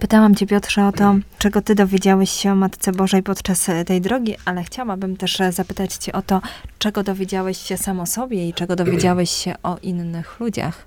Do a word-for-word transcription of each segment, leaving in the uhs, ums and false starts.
Pytałam cię, Piotrze, o to, czego ty dowiedziałeś się o Matce Bożej podczas tej drogi, ale chciałabym też zapytać cię o to, czego dowiedziałeś się sam o sobie i czego dowiedziałeś się o innych ludziach.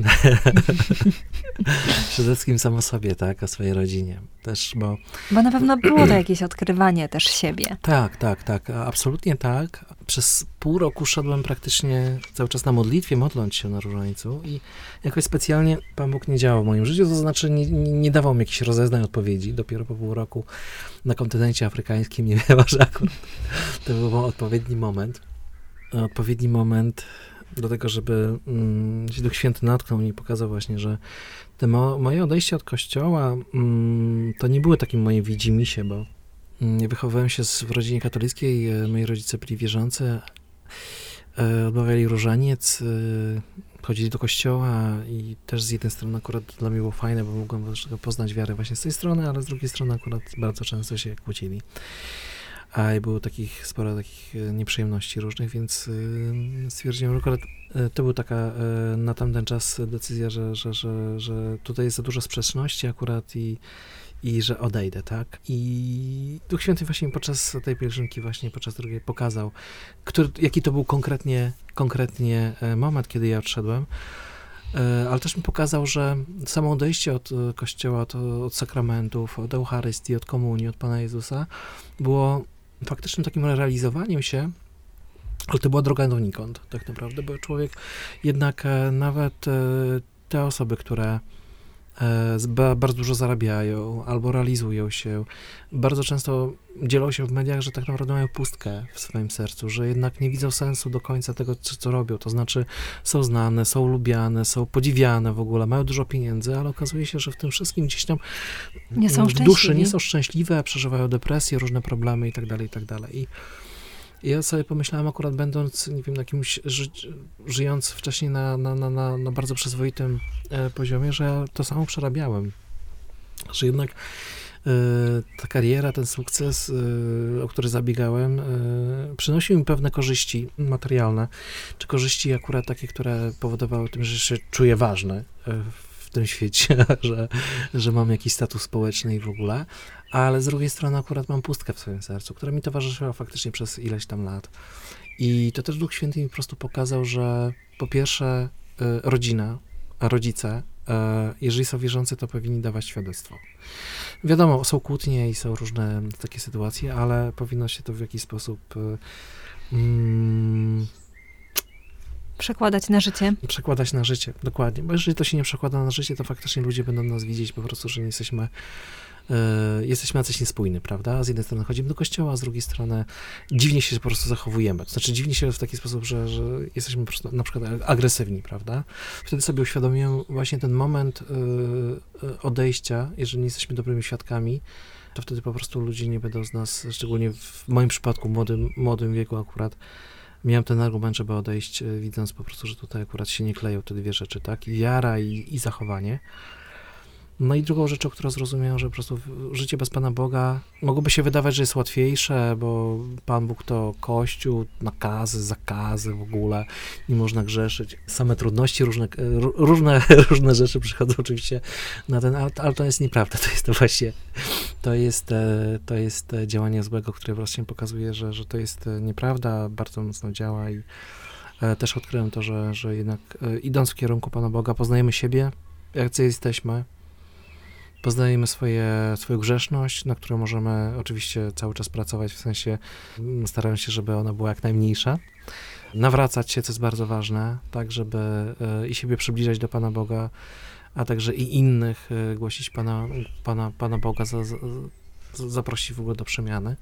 Przede wszystkim sam o sobie, tak, o swojej rodzinie też, bo... Bo na pewno było to jakieś odkrywanie też siebie. Tak, tak, tak, absolutnie tak. Przez pół roku szedłem praktycznie cały czas na modlitwie, modląc się na Różańcu i jakoś specjalnie Pan Bóg nie działał w moim życiu, to znaczy nie, nie, nie dawał mi jakichś rozeznań, odpowiedzi. Dopiero po pół roku na kontynencie afrykańskim nie wiem, że akurat to był odpowiedni moment. Odpowiedni moment do tego, żeby mm, się Duch Święty natknął mnie i pokazał właśnie, że te mo- moje odejście od Kościoła mm, to nie były takim moje widzimisię, bo mm, wychowałem się w rodzinie katolickiej, e, moi rodzice byli wierzący, e, odmawiali różaniec, e, chodzili do kościoła i też z jednej strony akurat dla mnie było fajne, bo mogłem poznać wiarę właśnie z tej strony, ale z drugiej strony akurat bardzo często się kłócili. A było takich, sporo takich nieprzyjemności różnych, więc stwierdziłem, że akurat to był taka na tamten czas decyzja, że, że, że, że tutaj jest za dużo sprzeczności akurat i, i że odejdę, tak? I Duch Święty właśnie podczas tej pielgrzymki, właśnie podczas drugiej pokazał, który, jaki to był konkretnie, konkretnie moment, kiedy ja odszedłem. Ale też mi pokazał, że samo odejście od Kościoła, od, od sakramentów, od Eucharystii, od komunii, od Pana Jezusa było faktycznym takim realizowaniem się, ale to była droga donikąd, tak naprawdę, bo człowiek jednak nawet te osoby, które bardzo dużo zarabiają albo realizują się, bardzo często dzielą się w mediach, że tak naprawdę mają pustkę w swoim sercu, że jednak nie widzą sensu do końca tego, co, co robią, to znaczy są znane, są lubiane, są podziwiane w ogóle, mają dużo pieniędzy, ale okazuje się, że w tym wszystkim gdzieś tam nie są w duszy nie są szczęśliwe, przeżywają depresję, różne problemy i tak dalej, i tak dalej. I ja sobie pomyślałem akurat będąc, nie wiem, na jakimś, ży, żyjąc wcześniej na, na, na, na, na bardzo przyzwoitym e, poziomie, że ja to samo przerabiałem. Że jednak e, ta kariera, ten sukces, e, o który zabiegałem, e, przynosił mi pewne korzyści materialne, czy korzyści akurat takie, które powodowały tym, że się czuję ważny e, w tym świecie, że, że mam jakiś status społeczny i w ogóle. Ale z drugiej strony akurat mam pustkę w swoim sercu, która mi towarzyszyła faktycznie przez ileś tam lat. I to też Duch Święty mi po prostu pokazał, że po pierwsze y, rodzina, a rodzice, y, jeżeli są wierzący, to powinni dawać świadectwo. Wiadomo, są kłótnie i są różne takie sytuacje, ale powinno się to w jakiś sposób y, mm, przekładać na życie. Przekładać na życie, dokładnie. Bo jeżeli to się nie przekłada na życie, to faktycznie ludzie będą nas widzieć po prostu, że nie jesteśmy Yy, jesteśmy jacyś niespójni, prawda? Z jednej strony chodzimy do kościoła, a z drugiej strony dziwnie się po prostu zachowujemy. To znaczy dziwnie się w taki sposób, że, że jesteśmy po prostu na przykład agresywni, prawda? Wtedy sobie uświadomiłem właśnie ten moment yy, odejścia, jeżeli nie jesteśmy dobrymi świadkami, to wtedy po prostu ludzie nie będą z nas, szczególnie w moim przypadku, młodym, młodym wieku akurat, miałem ten argument, żeby odejść, widząc po prostu, że tutaj akurat się nie kleją te dwie rzeczy, tak? I wiara i, i zachowanie. No i drugą rzeczą, którą zrozumiałem, że po prostu życie bez Pana Boga mogłoby się wydawać, że jest łatwiejsze, bo Pan Bóg to Kościół, nakazy, zakazy w ogóle, nie można grzeszyć. Same trudności, różne, różne, różne rzeczy przychodzą oczywiście na ten, ale to jest nieprawda, to jest to właśnie, to jest, to jest działanie złego, które właśnie pokazuje, że, że to jest nieprawda, bardzo mocno działa i też odkryłem to, że, że jednak idąc w kierunku Pana Boga poznajemy siebie, jacy jesteśmy, poznajemy swoje, swoją grzeszność, na którą możemy oczywiście cały czas pracować, w sensie staramy się, żeby ona była jak najmniejsza. Nawracać się, co jest bardzo ważne, tak, żeby y, i siebie przybliżać do Pana Boga, a także i innych y, głosić Pana, Pana, Pana Boga, za, za, zaprosić w ogóle do przemiany.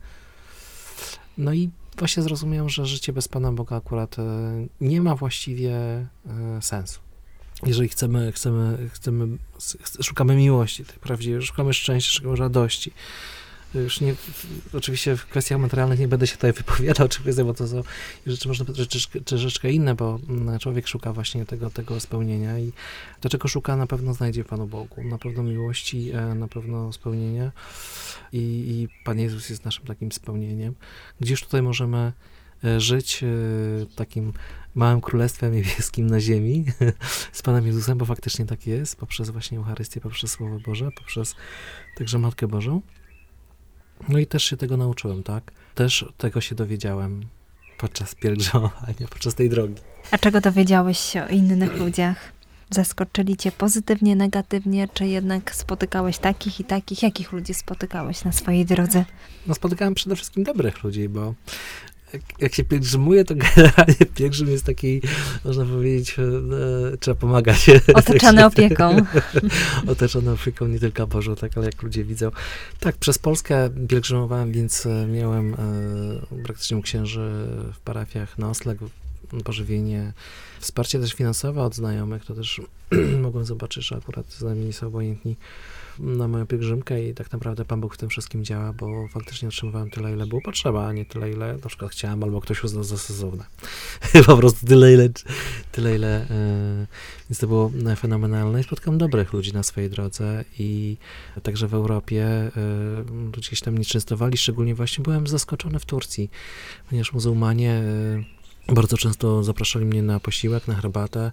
No i właśnie zrozumiałem, że życie bez Pana Boga akurat y, nie ma właściwie y, sensu. Jeżeli chcemy, chcemy, chcemy, szukamy miłości, tak prawdziwie, szukamy szczęścia, szukamy radości. Już nie, oczywiście w kwestiach materialnych nie będę się tutaj wypowiadał, czy bo to są rzeczy, można powiedzieć, troszeczkę inne, bo człowiek szuka właśnie tego, tego spełnienia i to, czego szuka, na pewno znajdzie w Panu Bogu. Na pewno miłości, na pewno spełnienia i, i Pan Jezus jest naszym takim spełnieniem. Gdzież tutaj możemy e, żyć e, takim małym królestwem niebieskim na ziemi z Panem Jezusem, bo faktycznie tak jest, poprzez właśnie Eucharystię, poprzez Słowo Boże, poprzez także Matkę Bożą. No i też się tego nauczyłem, tak? Też tego się dowiedziałem podczas pielgrzymowania, podczas tej drogi. A czego dowiedziałeś się o innych ludziach? Zaskoczyli cię pozytywnie, negatywnie, czy jednak spotykałeś takich i takich? Jakich ludzi spotykałeś na swojej drodze? No spotykałem przede wszystkim dobrych ludzi, bo jak, jak się pielgrzymuje, to generalnie pielgrzym jest taki, można powiedzieć, e, trzeba pomagać. Otoczony opieką. Otoczony opieką nie tylko Bożą, tak, ale jak ludzie widzą. Tak, przez Polskę pielgrzymowałem, więc miałem e, praktycznie u księży w parafiach nocleg, pożywienie, wsparcie też finansowe od znajomych, to też mogłem zobaczyć, że akurat znajomi są obojętni na moją pielgrzymkę i tak naprawdę Pan Bóg w tym wszystkim działa, bo faktycznie otrzymywałem tyle, ile było potrzeba, a nie tyle, ile na przykład chciałem, albo ktoś uznał za stosowne. Po prostu tyle, ile, tyle, ile, yy, więc to było fenomenalne i spotkałem dobrych ludzi na swojej drodze i także w Europie yy, ludzie gdzieś tam mnie częstowali, szczególnie właśnie byłem zaskoczony w Turcji, ponieważ muzułmanie yy, bardzo często zapraszali mnie na posiłek, na herbatę.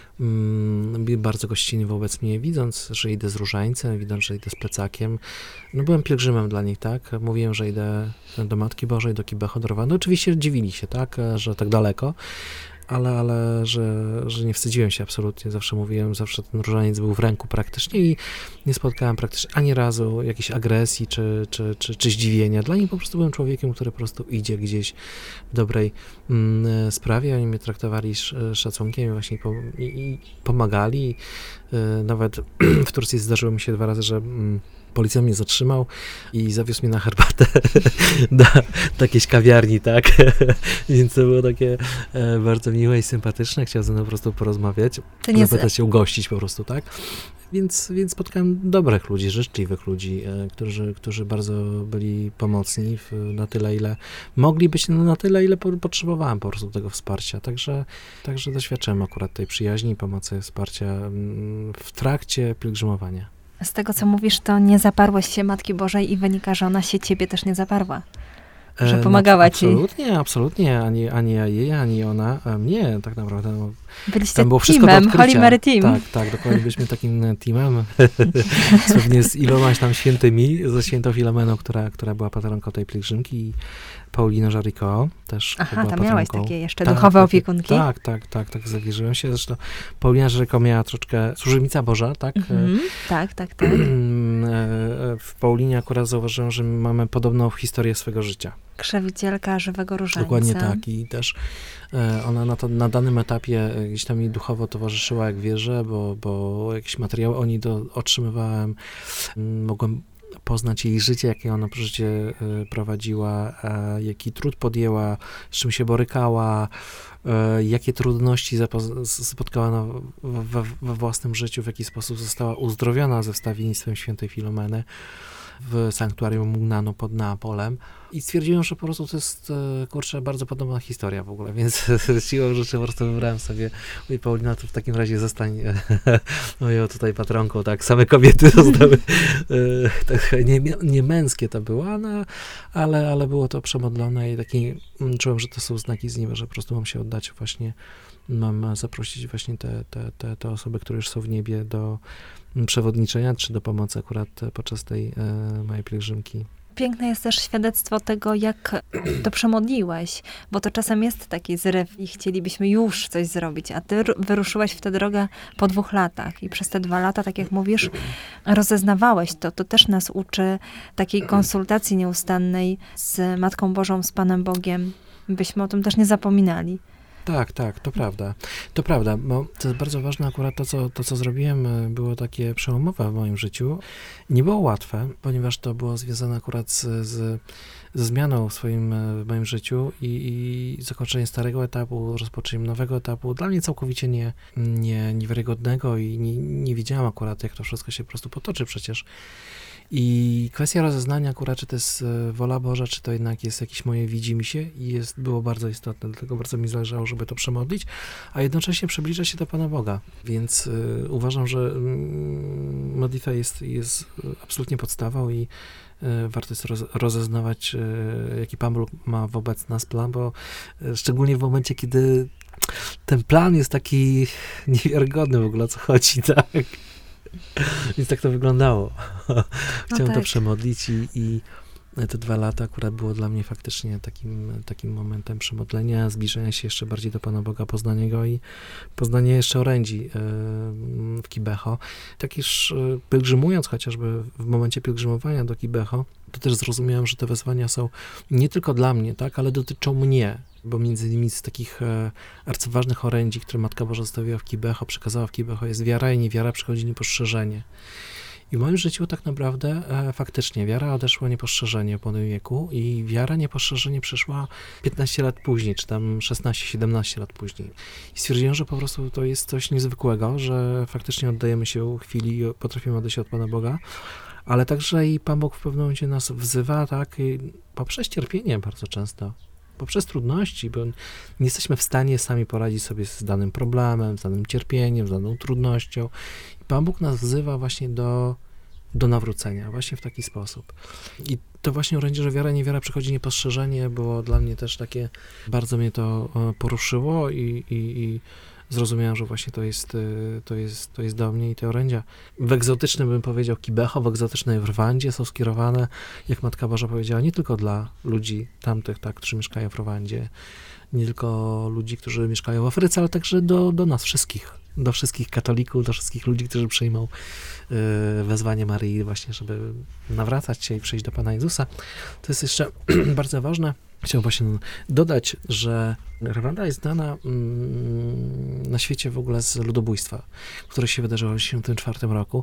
Byli bardzo gościnni wobec mnie, widząc, że idę z różańcem, widząc, że idę z plecakiem. No byłem pielgrzymem dla nich, tak? Mówiłem, że idę do Matki Bożej, do Kibe Chodorowa. No oczywiście dziwili się, tak? Że tak daleko. Ale, ale że, że nie wstydziłem się absolutnie. Zawsze mówiłem, zawsze ten różaniec był w ręku praktycznie i nie spotkałem praktycznie ani razu jakiejś agresji czy, czy, czy, czy zdziwienia. Dla nich po prostu byłem człowiekiem, który po prostu idzie gdzieś w dobrej mm, sprawie. Oni mnie traktowali sz, szacunkiem i właśnie po, i, i pomagali. Yy, nawet w Turcji zdarzyło mi się dwa razy, że mm, policja mnie zatrzymał i zawiózł mnie na herbatę do, do jakiejś kawiarni, tak? Więc to było takie e, bardzo miłe i sympatyczne. Chciał ze mną po prostu porozmawiać, zapytać się, ugościć po prostu, tak? Więc, więc spotkałem dobrych ludzi, życzliwych ludzi, e, którzy, którzy bardzo byli pomocni w, na tyle, ile mogli być, no, na tyle, ile po, potrzebowałem po prostu tego wsparcia. Także, także doświadczyłem akurat tej przyjaźni, pomocy, wsparcia m, w trakcie pielgrzymowania. Z tego, co mówisz, to nie zaparłeś się Matki Bożej i wynika, że ona się ciebie też nie zaparła. Że pomagała no, ci. Absolutnie, absolutnie. Ani, ani ja jej, ani ona mnie tak naprawdę. No, byliście tam było wszystko teamem, do odkrycia. Holy Mary Team. Tak, tak, dokładnie byliśmy takim teamem. Pewnie z ilomaś tam świętymi, ze świętą Filomeną, która, która była patronką tej pielgrzymki i Pauliną Żariko też Aha, była tam patronką. miałeś takie jeszcze tak, duchowe takie, opiekunki? Tak, tak, tak, tak, zawierzyłem się. Zresztą Paulina Żariko miała troszeczkę, służebnica Boża, tak? Mhm, tak, tak, tak. W Paulinie akurat zauważyłem, że mamy podobną historię swego życia. Krzewicielka żywego różańca. Dokładnie tak i też e, ona na, to, na danym etapie gdzieś tam mi duchowo towarzyszyła, jak wierzę, bo, bo jakieś materiały o niej do, otrzymywałem, mogłem poznać jej życie, jakie ona życie y, prowadziła, a jaki trud podjęła, z czym się borykała, y, jakie trudności zapo- spotkała na, we, we własnym życiu, w jaki sposób została uzdrowiona ze wstawiennictwem świętej Filomeny w sanktuarium Mugnano pod Neapolem i stwierdziłem, że po prostu to jest, kurczę, bardzo podobna historia w ogóle, więc siłą rzeczy po prostu wybrałem sobie, mówię, Paulina, to w takim razie zostań moją tutaj patronką, tak, same kobiety zostały, tak, nie, nie męskie to było, no, ale, ale było to przemodlone i taki, czułem, że to są znaki z nieba, że po prostu mam się oddać właśnie, mam zaprosić właśnie te, te, te, te osoby, które już są w niebie do przewodniczenia, czy do pomocy akurat podczas tej e, mojej pielgrzymki. Piękne jest też świadectwo tego, jak to przemodliłeś, bo to czasem jest taki zryw i chcielibyśmy już coś zrobić, a ty wyruszyłeś w tę drogę po dwóch latach i przez te dwa lata, tak jak mówisz, rozeznawałeś to. To też nas uczy takiej konsultacji nieustannej z Matką Bożą, z Panem Bogiem, byśmy o tym też nie zapominali. Tak, tak, to prawda. To prawda, bo to jest bardzo ważne akurat to, co, to, co zrobiłem, było takie przełomowe w moim życiu. Nie było łatwe, ponieważ to było związane akurat z, z, ze zmianą w swoim, w moim życiu i, i zakończeniem starego etapu, rozpoczęciem nowego etapu. Dla mnie całkowicie nie, nie, niewiarygodnego i nie, nie wiedziałam akurat, jak to wszystko się po prostu potoczy przecież. I kwestia rozeznania akurat, czy to jest e, wola Boża, czy to jednak jest jakieś moje widzimisię i jest, było bardzo istotne, dlatego bardzo mi zależało, żeby to przemodlić, a jednocześnie przybliża się do Pana Boga, więc e, uważam, że mm, modlitwa jest, jest absolutnie podstawą i e, warto jest roz, rozeznawać, e, jaki Pan Bóg ma wobec nas plan, bo e, szczególnie w momencie, kiedy ten plan jest taki niewiarygodny w ogóle, o co chodzi, tak? Więc tak to wyglądało. Chciałem no tak. to przemodlić i, i te dwa lata akurat było dla mnie faktycznie takim, takim momentem przemodlenia, zbliżenia się jeszcze bardziej do Pana Boga, poznania Go i poznania jeszcze orędzi w Kibeho. Tak już pielgrzymując chociażby w momencie pielgrzymowania do Kibeho, to też zrozumiałem, że te wezwania są nie tylko dla mnie, tak, ale dotyczą mnie, bo między innymi z takich e, arcyważnych orędzi, które Matka Boża zostawiła w Kibeho, przekazała w Kibeho, jest wiara i niewiara przychodzi niepostrzeżenie. I w moim życiu tak naprawdę e, faktycznie wiara odeszła niepostrzeżenie po moim wieku i wiara niepostrzeżenie przyszła piętnaście lat później, czy tam szesnaście siedemnaście lat później. I stwierdziłem, że po prostu to jest coś niezwykłego, że faktycznie oddajemy się chwili i potrafimy odejść od Pana Boga, ale także i Pan Bóg w pewnym momencie nas wzywa, tak, i poprzez cierpienie bardzo często, poprzez trudności, bo nie jesteśmy w stanie sami poradzić sobie z danym problemem, z danym cierpieniem, z daną trudnością. I Pan Bóg nas wzywa właśnie do, do nawrócenia, właśnie w taki sposób. I to właśnie orędzie, że wiara, niewiara przychodzi niepostrzeżenie, było dla mnie też takie, bardzo mnie to poruszyło i, i, i zrozumiałem, że właśnie to jest, to jest, to jest do mnie i te orędzia w egzotycznym, bym powiedział, Kibeho, w egzotycznej w Rwandzie są skierowane, jak Matka Boża powiedziała, nie tylko dla ludzi tamtych, tak, którzy mieszkają w Rwandzie, nie tylko ludzi, którzy mieszkają w Afryce, ale także do, do nas wszystkich, do wszystkich katolików, do wszystkich ludzi, którzy przyjmą y, wezwanie Maryi właśnie, żeby nawracać się i przyjść do Pana Jezusa. To jest jeszcze bardzo ważne. Chciałbym właśnie dodać, że Rwanda jest znana mm, na świecie w ogóle z ludobójstwa, które się wydarzyło w tysiąc dziewięćset osiemdziesiątym czwartym roku.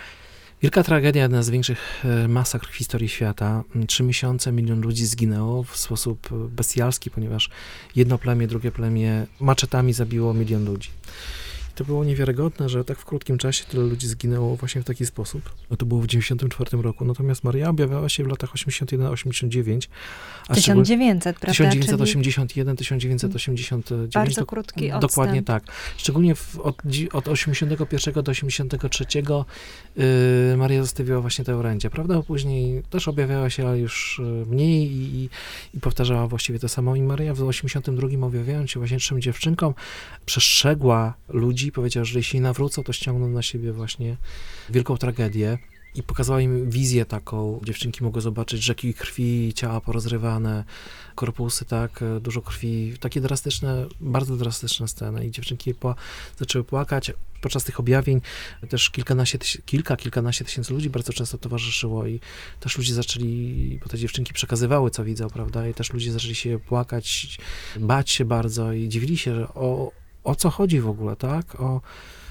Wielka tragedia, jedna z większych masakr w historii świata. Trzy miesiące, milion ludzi zginęło w sposób bestialski, ponieważ jedno plemię, drugie plemię maczetami zabiło milion ludzi. To było niewiarygodne, że tak w krótkim czasie tyle ludzi zginęło właśnie w taki sposób. No to było w dziewięćdziesiątym czwartym roku. Natomiast Maria objawiała się w latach osiemdziesiąt jeden osiemdziesiąt dziewięć. A tysiąc dziewięćset, prawda? tysiąc dziewięćset osiemdziesiąt jeden tysiąc dziewięćset osiemdziesiąt dziewięć. Bardzo krótki odstęp. Dokładnie tak. Szczególnie w, od, od osiemdziesiątego pierwszego do osiemdziesiątego trzeciego yy, Maria zostawiła właśnie te orędzia, prawda? Bo później też objawiała się, ale już mniej i, i, i powtarzała właściwie to samo. I Maria w osiemdziesiątym drugim objawiając się właśnie trzem dziewczynkom, przestrzegła ludzi, powiedział, że jeśli nawrócą, to ściągną na siebie właśnie wielką tragedię i pokazała im wizję taką. Dziewczynki mogły zobaczyć rzeki krwi, ciała porozrywane, korpusy, tak, dużo krwi, takie drastyczne, bardzo drastyczne sceny i dziewczynki pła- zaczęły płakać. Podczas tych objawień też kilkanaście, tyś- kilka, kilkanaście tysięcy ludzi bardzo często towarzyszyło i też ludzie zaczęli, bo te dziewczynki przekazywały, co widzą, prawda, i też ludzie zaczęli się płakać, bać się bardzo i dziwili się, że o o co chodzi w ogóle, tak? O,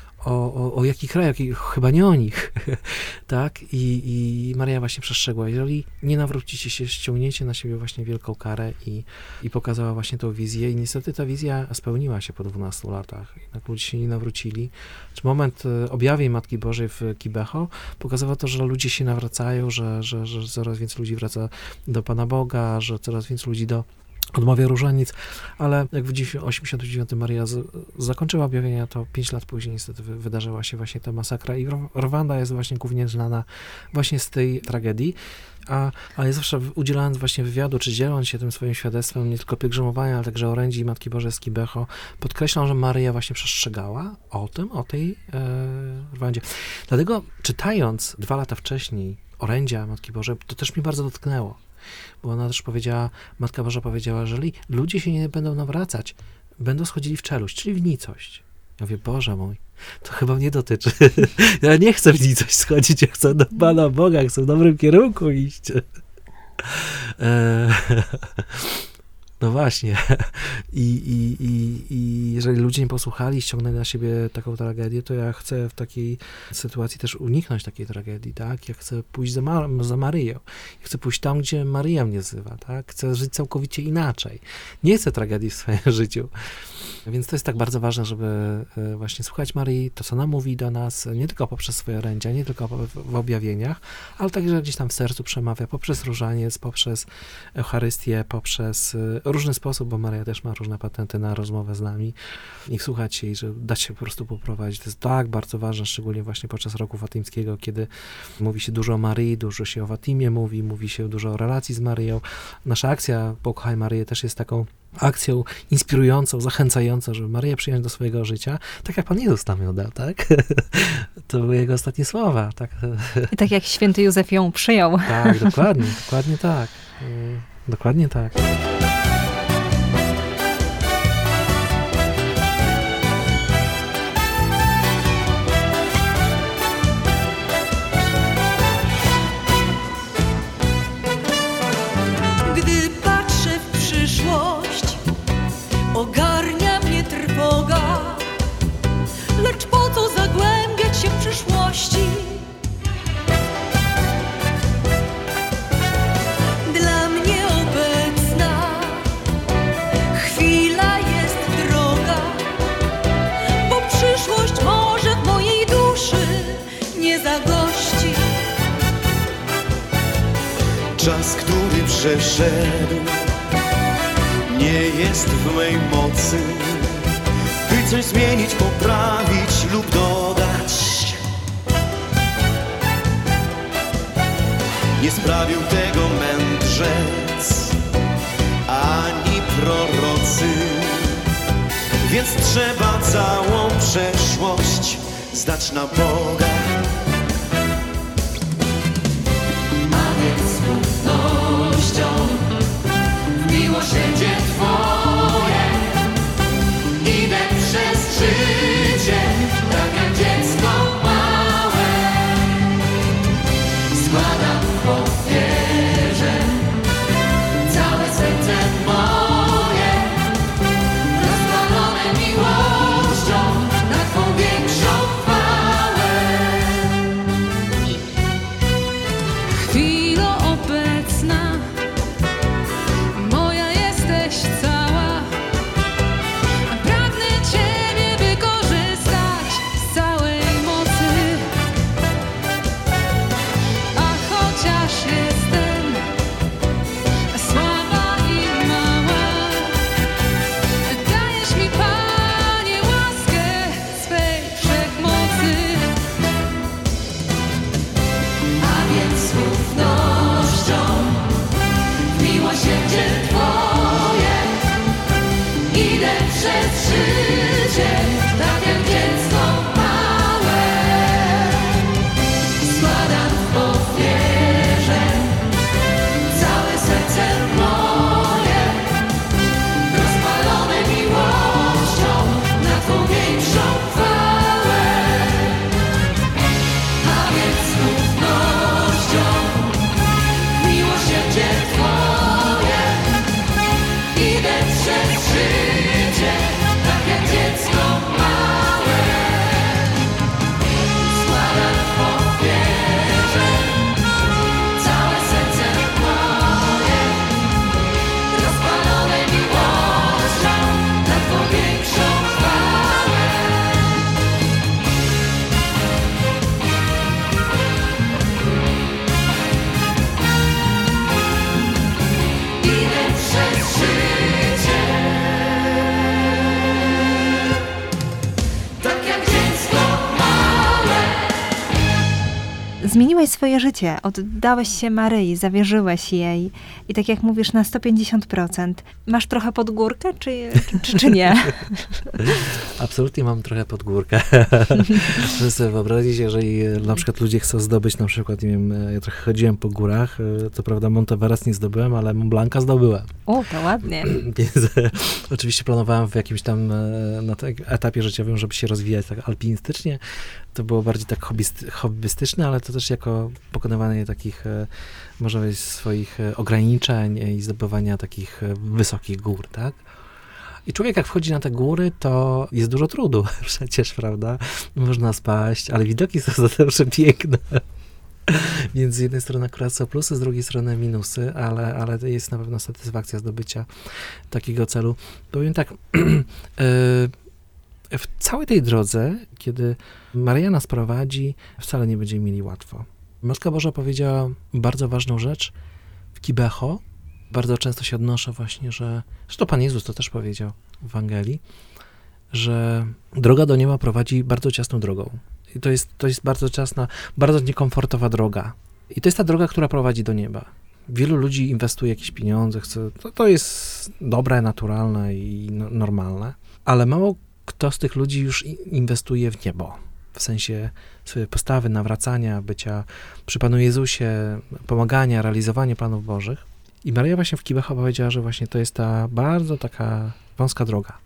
o, o, o jaki kraj, jaki, chyba nie o nich, tak? I, I Maria właśnie przestrzegła, jeżeli nie nawrócicie się, ściągniecie na siebie właśnie wielką karę i, i pokazała właśnie tą wizję i niestety ta wizja spełniła się po dwunastu latach. Jednak ludzie się nie nawrócili. Moment objawień Matki Bożej w Kibeho pokazywał to, że ludzie się nawracają, że, że, że coraz więcej ludzi wraca do Pana Boga, że coraz więcej ludzi do odmawia różaniec, ale jak w osiemdziesiątym dziewiątym Maria z, zakończyła objawienia, to pięć lat później niestety wy, wydarzyła się właśnie ta masakra i Rwanda jest właśnie głównie znana właśnie z tej tragedii, a, a ja zawsze udzielając właśnie wywiadu, czy dzieląc się tym swoim świadectwem, nie tylko pielgrzymowania, ale także orędzi Matki Bożej z Kibeho, podkreślam, że Maryja właśnie przestrzegała o tym, o tej e, Rwandzie. Dlatego czytając dwa lata wcześniej orędzia Matki Bożej, to też mnie bardzo dotknęło. Bo ona też powiedziała, Matka Boża powiedziała, że jeżeli ludzie się nie będą nawracać, będą schodzili w czeluść, czyli w nicość. Ja mówię, Boże mój, to chyba mnie dotyczy. Ja nie chcę w nicość schodzić, ja chcę do Pana Boga, chcę w dobrym kierunku iść. No właśnie. I, i, i, I jeżeli ludzie nie posłuchali, ściągnęli na siebie taką tragedię, to ja chcę w takiej sytuacji też uniknąć takiej tragedii, tak? Ja chcę pójść za, Mar- za Maryją. Ja chcę pójść tam, gdzie Maryja mnie wzywa, tak? Chcę żyć całkowicie inaczej. Nie chcę tragedii w swoim życiu. Więc to jest tak bardzo ważne, żeby właśnie słuchać Maryi, to co ona mówi do nas, nie tylko poprzez swoje orędzia, nie tylko w objawieniach, ale także gdzieś tam w sercu przemawia, poprzez różaniec, poprzez Eucharystię, poprzez różny sposób, bo Maryja też ma różne patenty na rozmowę z nami. Niech słuchać jej, że dać się po prostu poprowadzić. To jest tak bardzo ważne, szczególnie właśnie podczas roku fatimskiego, kiedy mówi się dużo o Maryi, dużo się o Fatimie mówi, mówi się dużo o relacji z Maryją. Nasza akcja Pokochaj Maryję też jest taką akcją inspirującą, zachęcającą, żeby Maryję przyjąć do swojego życia, tak jak Pan Jezus tam ją dał, tak? To były jego ostatnie słowa, tak? I tak jak święty Józef ją przyjął. Tak, dokładnie, dokładnie tak. Dokładnie tak. Gdy patrzę w przyszłość, ogarnia mnie trwoga, lecz po co zagłębiać się w przyszłości? Dla mnie obecna chwila jest droga, bo przyszłość może w mojej duszy nie zagości. Czas, który przeszedł, nie jest w mej mocy, by coś zmienić, poprawić lub dodać. Nie sprawił tego mędrzec ani prorocy, więc trzeba całą przeszłość zdać na Boga. W miłosierdzie Twoje idę przez życie, tak jak dziecko małe. Składam w ofierze całe serce moje, rozpalone miłością na Twą większą chwałę. Chwilo obecna, moja jesteś cała. Pragnę Ciebie wykorzystać z całej mocy. A chociaż jestem słaba i mała, dajesz mi, Panie, łaskę swej wszechmocy. A więc z ufnością w miłosierdzie Twoje idę przez życie, tak jak dziecko małe. Składam w ofierze całe serce moje, rozpalone miłością na Twą większą chwałę. A więc z ufnością w miłosierdzie Twoje idę przez życie, tak jak dziecko małe. Składam w ofierze całe serce moje, rozpalone miłością na Twą większą chwałę. Idę przez życie, tak jak dziecko małe. Zmieniłeś swoje życie, oddałeś się Maryi, zawierzyłeś jej i tak jak mówisz, na sto pięćdziesiąt procent. Masz trochę pod górkę, czy, czy, czy nie? Absolutnie mam trochę pod górkę. Muszę sobie wyobrazić, jeżeli na przykład ludzie chcą zdobyć, na przykład, nie wiem, ja trochę chodziłem po górach, co prawda Monteverest nie zdobyłem, ale Mont Blanca zdobyłem. O, to ładnie. Więc e, oczywiście planowałem w jakimś tam e, na tak etapie życiowym, żeby się rozwijać tak alpinistycznie. To było bardziej tak hobbyst- hobbystyczne, ale to też też jako pokonywanie takich, e, można powiedzieć, swoich e, ograniczeń i zdobywania takich e, wysokich gór, tak? I człowiek jak wchodzi na te góry, to jest dużo trudu przecież, prawda? Można spaść, ale widoki są zawsze piękne. Więc z jednej strony akurat są plusy, z drugiej strony minusy, ale, ale to jest na pewno satysfakcja zdobycia takiego celu. Powiem tak, w całej tej drodze, kiedy Maryja nas prowadzi, wcale nie będziemy mieli łatwo. Matka Boża powiedziała bardzo ważną rzecz w Kibeho. Bardzo często się odnoszę właśnie, że, zresztą Pan Jezus to też powiedział w Ewangelii, że droga do nieba prowadzi bardzo ciasną drogą. I to jest, to jest bardzo ciasna, bardzo niekomfortowa droga. I to jest ta droga, która prowadzi do nieba. Wielu ludzi inwestuje jakieś pieniądze, chce, to, to jest dobre, naturalne i no, normalne, ale mało kto z tych ludzi już inwestuje w niebo. W sensie swojej postawy, nawracania, bycia przy Panu Jezusie, pomagania, realizowania planów Bożych. I Maryja właśnie w Kibeho powiedziała, że właśnie to jest ta bardzo taka wąska droga,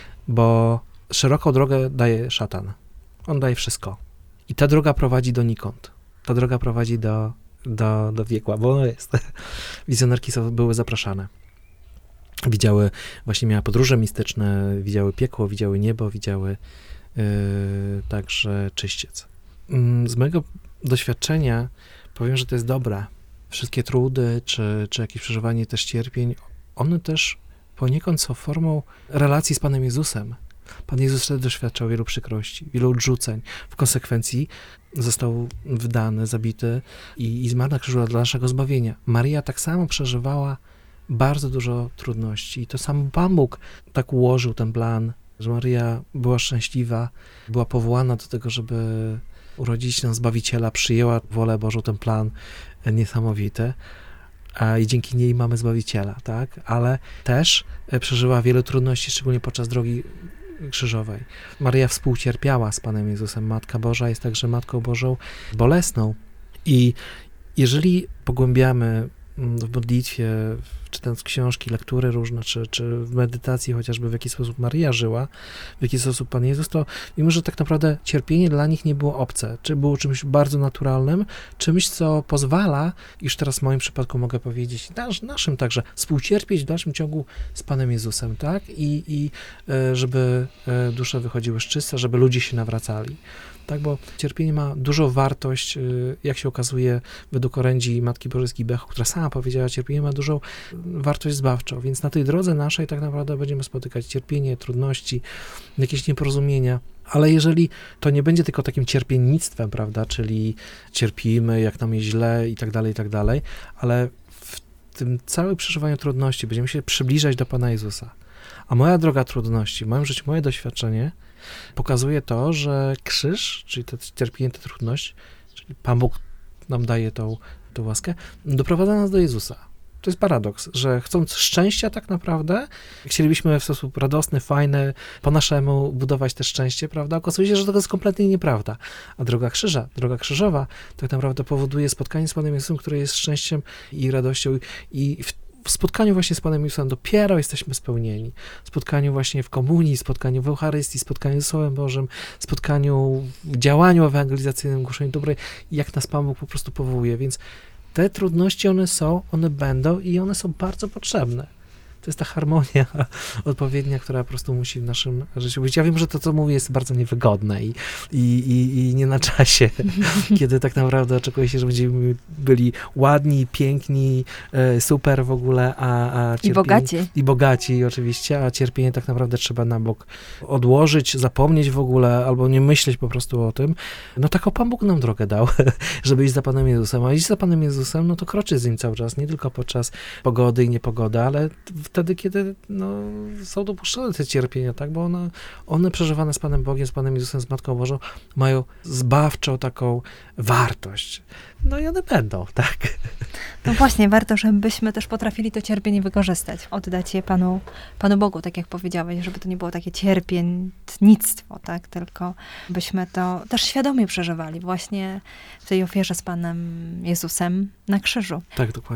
bo szeroką drogę daje szatan. On daje wszystko. I ta droga prowadzi donikąd. Ta droga prowadzi do, do, do piekła, bo ono jest. Wizjonerki są, były zapraszane. Widziały, właśnie miała podróże mistyczne, widziały piekło, widziały niebo, widziały yy, także czyściec. Yy, z mojego doświadczenia powiem, że to jest dobre. Wszystkie trudy, czy, czy jakieś przeżywanie też cierpień, one też poniekąd są formą relacji z Panem Jezusem. Pan Jezus wtedy doświadczał wielu przykrości, wielu odrzuceń. W konsekwencji został wydany, zabity i, i zmarł na krzyżu dla naszego zbawienia. Maryja tak samo przeżywała bardzo dużo trudności. I to sam Pan Bóg tak ułożył ten plan, że Maryja była szczęśliwa, była powołana do tego, żeby urodzić nam Zbawiciela, przyjęła wolę Bożą, ten plan niesamowity. A i dzięki niej mamy Zbawiciela, tak? Ale też przeżyła wiele trudności, szczególnie podczas drogi krzyżowej. Maryja współcierpiała z Panem Jezusem. Matka Boża jest także Matką Bożą bolesną. I jeżeli pogłębiamy w modlitwie, czytając książki, lektury różne, czy, czy w medytacji chociażby, w jaki sposób Maryja żyła, w jaki sposób Pan Jezus, to mimo, że tak naprawdę cierpienie dla nich nie było obce, czy było czymś bardzo naturalnym, czymś, co pozwala, już teraz w moim przypadku mogę powiedzieć, nasz, naszym także, współcierpieć w dalszym ciągu z Panem Jezusem, tak? I, i żeby dusze wychodziły z czyste, żeby ludzie się nawracali. Tak, bo cierpienie ma dużą wartość, jak się okazuje według orędzi Matki Bożej z Kibeho, która sama powiedziała, cierpienie ma dużą wartość zbawczą, więc na tej drodze naszej tak naprawdę będziemy spotykać cierpienie, trudności, jakieś nieporozumienia, ale jeżeli to nie będzie tylko takim cierpiennictwem, prawda, czyli cierpimy, jak nam jest źle i tak dalej, i tak dalej, ale w tym całym przeżywaniu trudności będziemy się przybliżać do Pana Jezusa. A moja droga trudności, w moim życiu, moje doświadczenie pokazuje to, że krzyż, czyli to cierpienie, ta trudność, czyli Pan Bóg nam daje tą, tą łaskę, doprowadza nas do Jezusa. To jest paradoks, że chcąc szczęścia tak naprawdę, chcielibyśmy w sposób radosny, fajny, po naszemu budować też szczęście, prawda? Okazuje się, że to jest kompletnie nieprawda. A droga krzyża, droga krzyżowa tak naprawdę powoduje spotkanie z Panem Jezusem, które jest szczęściem i radością i w W spotkaniu właśnie z Panem Jezusem dopiero jesteśmy spełnieni. W spotkaniu właśnie w komunii, spotkaniu w Eucharystii, spotkaniu z Słowem Bożym, spotkaniu w działaniu ewangelizacyjnym, głoszeniu dobrej, jak nas Pan Bóg po prostu powołuje. Więc te trudności, one są, one będą i one są bardzo potrzebne. To jest ta harmonia odpowiednia, która po prostu musi w naszym życiu być. Ja wiem, że to, co mówię, jest bardzo niewygodne i, i, i, i nie na czasie, kiedy tak naprawdę oczekuje się, że będziemy byli ładni, piękni, super w ogóle, a, a cierpienie, I bogaci. I bogaci oczywiście, a cierpienie tak naprawdę trzeba na bok odłożyć, zapomnieć w ogóle, albo nie myśleć po prostu o tym. No taką Pan Bóg nam drogę dał, żeby iść za Panem Jezusem, a iść za Panem Jezusem, no to kroczy z Nim cały czas, nie tylko podczas pogody i niepogody, ale wtedy, kiedy no, są dopuszczone te cierpienia, tak, bo one, one przeżywane z Panem Bogiem, z Panem Jezusem, z Matką Bożą, mają zbawczą taką wartość. No i one będą, tak. No właśnie, warto, żebyśmy też potrafili to cierpienie wykorzystać, oddać je Panu, Panu Bogu, tak jak powiedziałeś, żeby to nie było takie cierpiętnictwo, tak, tylko byśmy to też świadomie przeżywali właśnie w tej ofierze z Panem Jezusem na krzyżu. Tak, dokładnie.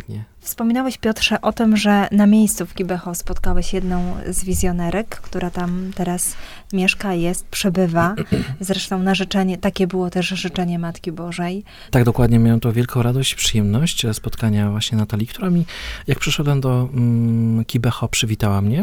Wspominałeś, Piotrze, o tym, że na miejscu w Kibeho spotkałeś jedną z wizjonerek, która tam teraz mieszka, jest, przebywa. Zresztą na życzenie, takie było też życzenie Matki Bożej. Tak, dokładnie. Miałem to wielką radość, przyjemność spotkania właśnie Natalii, która mi, jak przyszedłem do mm, Kibeho, przywitała mnie.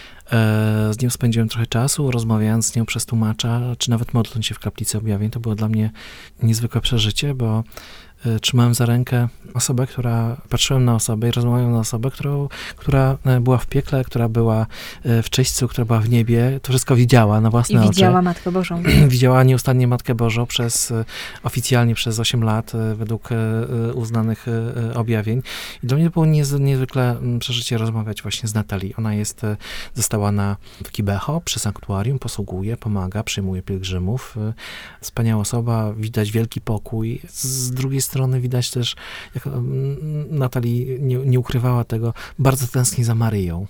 Z nią spędziłem trochę czasu, rozmawiając z nią przez tłumacza, czy nawet modląc się w kaplicy objawień. To było dla mnie niezwykłe przeżycie, bo trzymałem za rękę osobę, która, patrzyłem na osobę i rozmawiałem na osobę, którą, która była w piekle, która była w czyśćcu, która była w niebie. To wszystko widziała na własne oczy. I widziała oczy. Matkę Bożą. Widziała nieustannie Matkę Bożą przez, oficjalnie przez osiem lat, według uznanych objawień. I dla mnie było niezwykle przeżycie rozmawiać właśnie z Natalii. Ona jest, została na, w Kibeho, przy sanktuarium, posługuje, pomaga, przyjmuje pielgrzymów. Wspaniała osoba, widać wielki pokój. Z drugiej strony strony widać też, jak Natalii nie, nie ukrywała tego, bardzo tęskni za Maryją.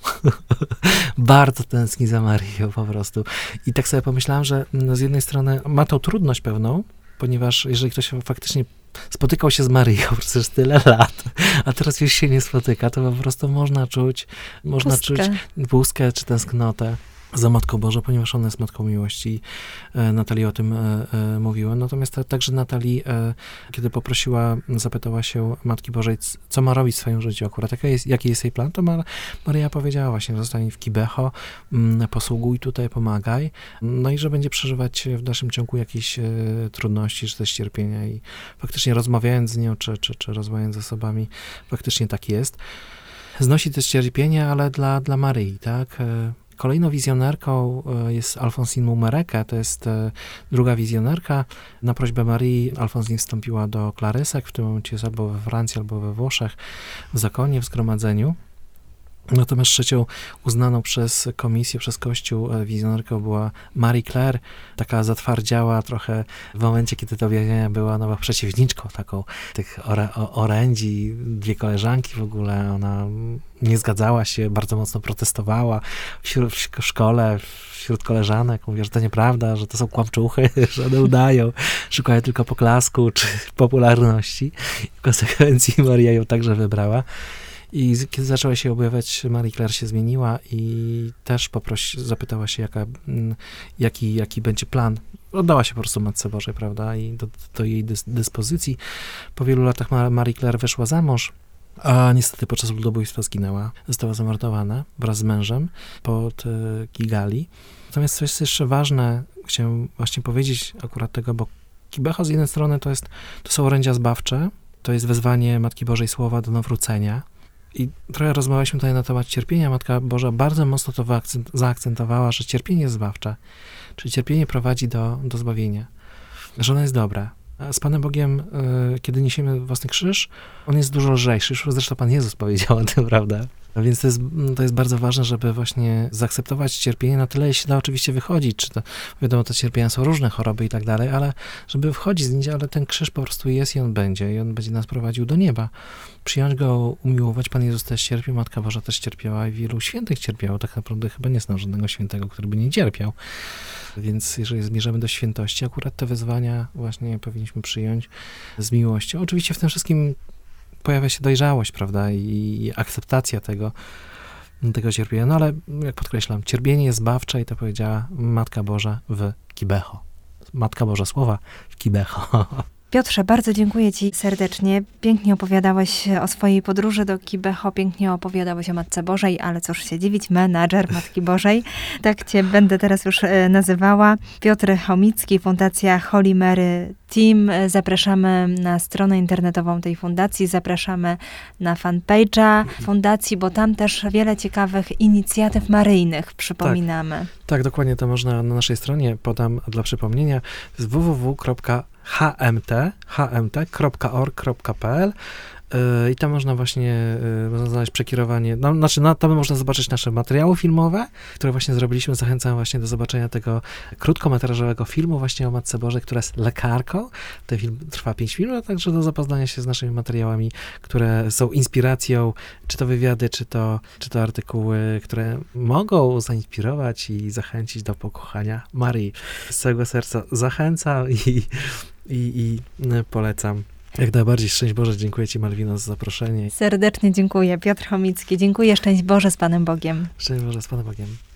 Bardzo tęskni za Maryją po prostu. I tak sobie pomyślałem, że z jednej strony ma tą trudność pewną, ponieważ jeżeli ktoś faktycznie spotykał się z Maryją przez tyle lat, a teraz już się nie spotyka, to po prostu można czuć, można pustkę. czuć pustkę czy tęsknotę za Matką Bożą, ponieważ ona jest Matką Miłości. E, Natalii o tym e, e, mówiła. Natomiast także Natalii, e, kiedy poprosiła, zapytała się Matki Bożej, co ma robić w swoim życiu akurat, jaki jest, jaki jest jej plan, to Mar- Maryja powiedziała właśnie, zostań w Kibeho, m, posługuj tutaj, pomagaj, no i że będzie przeżywać w dalszym ciągu jakieś e, trudności, czy też cierpienia i faktycznie rozmawiając z nią, czy, czy, czy rozmawiając z osobami, faktycznie tak jest. Znosi też cierpienie, ale dla, dla Maryi, tak? E, Kolejną wizjonerką jest Alfonsin Mumereke, to jest druga wizjonerka. Na prośbę Marii Alfonsin wstąpiła do klarysek, w tym momencie jest albo we Francji, albo we Włoszech, w zakonie, w zgromadzeniu. Natomiast trzecią uznaną przez komisję, przez Kościół wizjonerką była Marie Claire, taka zatwardziała trochę w momencie, kiedy to objawienia była nowa przeciwniczką taką tych ore, orędzi, dwie koleżanki w ogóle, ona nie zgadzała się, bardzo mocno protestowała wśród, w szkole, wśród koleżanek, mówiła, że to nieprawda, że to są kłamczuchy, że one udają, szukają tylko poklasku czy popularności. W konsekwencji Maria ją także wybrała. I kiedy zaczęła się objawiać, Marie Claire się zmieniła i też poprosi, zapytała się, jaka, jaki, jaki będzie plan. Oddała się po prostu Matce Bożej, prawda, i do, do jej dys, dyspozycji. Po wielu latach Marie Claire wyszła za mąż, a niestety podczas ludobójstwa zginęła. Została zamordowana wraz z mężem pod e, Kigali. Natomiast co jest jeszcze ważne, chciałem właśnie powiedzieć akurat tego, bo Kibeho z jednej strony to, jest, to są orędzia zbawcze, to jest wezwanie Matki Bożej Słowa do nawrócenia. I trochę rozmawialiśmy tutaj na temat cierpienia. Matka Boża bardzo mocno to zaakcentowała, że cierpienie jest zbawcze. Czyli cierpienie prowadzi do, do zbawienia. Że ono jest dobre. A z Panem Bogiem, y, kiedy niesiemy własny krzyż, on jest dużo lżejszy. Już zresztą Pan Jezus powiedział o tym, prawda? Więc to jest, to jest bardzo ważne, żeby właśnie zaakceptować cierpienie na tyle, jeśli da oczywiście wychodzić, czy to, wiadomo, te cierpienia są różne, choroby i tak dalej, ale żeby wchodzić z nich, ale ten krzyż po prostu jest i on będzie, i on będzie nas prowadził do nieba. Przyjąć go, umiłować. Pan Jezus też cierpiał, Matka Boża też cierpiała i wielu świętych cierpiało. Tak naprawdę chyba nie znam żadnego świętego, który by nie cierpiał. Więc jeżeli zmierzamy do świętości, akurat te wyzwania właśnie powinniśmy przyjąć z miłością. Oczywiście w tym wszystkim pojawia się dojrzałość, prawda, i akceptacja tego, tego cierpienia. No ale, jak podkreślam, cierpienie jest zbawcze i to powiedziała Matka Boża w Kibeho. Matka Boża Słowa w Kibeho. Piotrze, bardzo dziękuję Ci serdecznie. Pięknie opowiadałeś o swojej podróży do Kibeho, pięknie opowiadałeś o Matce Bożej, ale cóż się dziwić, menadżer Matki Bożej. Tak Cię będę teraz już nazywała. Piotr Chomicki, Fundacja Holy Mary Team. Zapraszamy na stronę internetową tej fundacji, zapraszamy na fanpage'a fundacji, bo tam też wiele ciekawych inicjatyw maryjnych przypominamy. Tak, tak, dokładnie, to można na naszej stronie, podam dla przypomnienia, z w w w kropka h m t kropka org kropka p l i tam można właśnie można znaleźć przekierowanie, no, znaczy no, tam można zobaczyć nasze materiały filmowe, które właśnie zrobiliśmy. Zachęcam właśnie do zobaczenia tego krótkometrażowego filmu właśnie o Matce Bożej, która jest lekarką. Ten film trwa pięć minut, a także do zapoznania się z naszymi materiałami, które są inspiracją, czy to wywiady, czy to, czy to artykuły, które mogą zainspirować i zachęcić do pokochania Maryi. Z całego serca zachęcam i, i, i polecam. Jak najbardziej. Szczęść Boże, dziękuję Ci, Malwino, za zaproszenie. Serdecznie dziękuję. Piotr Chomicki. Dziękuję. Szczęść Boże z Panem Bogiem. Szczęść Boże z Panem Bogiem.